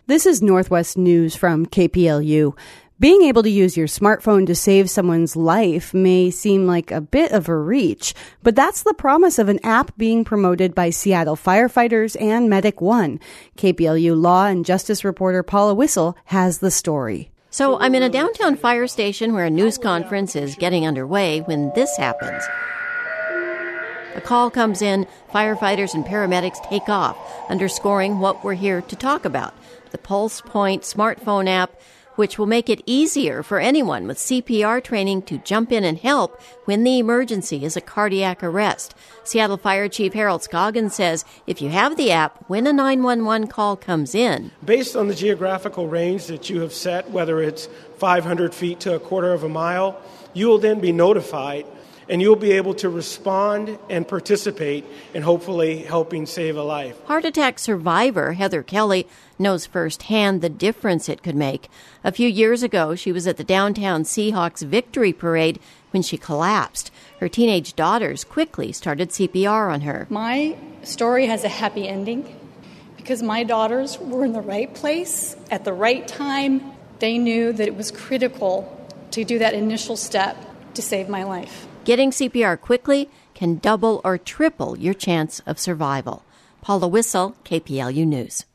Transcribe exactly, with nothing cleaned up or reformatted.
This is Northwest News from K P L U. Being able to use your smartphone to save someone's life may seem like a bit of a reach, but that's the promise of an app being promoted by Seattle firefighters and Medic One. K P L U law and justice reporter Paula Wissel has the story. So I'm in a downtown fire station where a news conference is getting underway when this happens. A call comes in, firefighters and paramedics take off, underscoring what we're here to talk about, the Pulse Point smartphone app, which will make it easier for anyone with C P R training to jump in and help when the emergency is a cardiac arrest. Seattle Fire Chief Harold Scoggins says if you have the app when a nine one one call comes in, based on the geographical range that you have set, whether it's five hundred feet to a quarter of a mile, you will then be notified and you'll be able to respond and participate in hopefully helping save a life. Heart attack survivor Heather Kelly knows firsthand the difference it could make. A few years ago, she was at the downtown Seahawks victory parade when she collapsed. Her teenage daughters quickly started C P R on her. My story has a happy ending because my daughters were in the right place at the right time. They knew that it was critical to do that initial step to save my life. Getting C P R quickly can double or triple your chance of survival. Paula Wissel, K P L U News.